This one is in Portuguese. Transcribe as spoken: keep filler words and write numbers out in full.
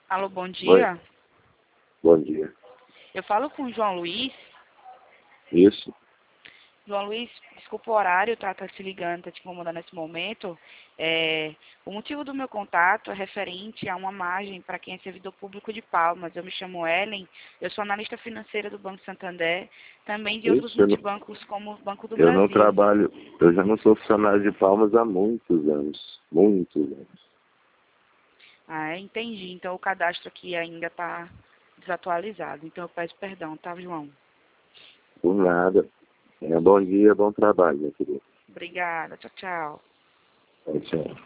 Alô, bom Oi, dia. bom dia. Eu falo com o João Luiz. Isso? João Luiz, desculpa o horário, tá, tá te ligando, tá te incomodando nesse momento. É, o motivo do meu contato é referente a uma margem para quem é servidor público de Palmas. Eu me chamo Ellen, eu sou analista financeira do Banco Santander, também de outros Isso, eu não, multibancos como o Banco do eu não Brasil. trabalho, eu já não sou funcionário de Palmas há muitos anos. Muitos anos. Ah, é, entendi. Então o cadastro aqui ainda está desatualizado. Então eu peço perdão, tá, João? Por nada. É, bom dia, bom trabalho, meu querido. Obrigada, tchau, tchau. Tchau, tchau.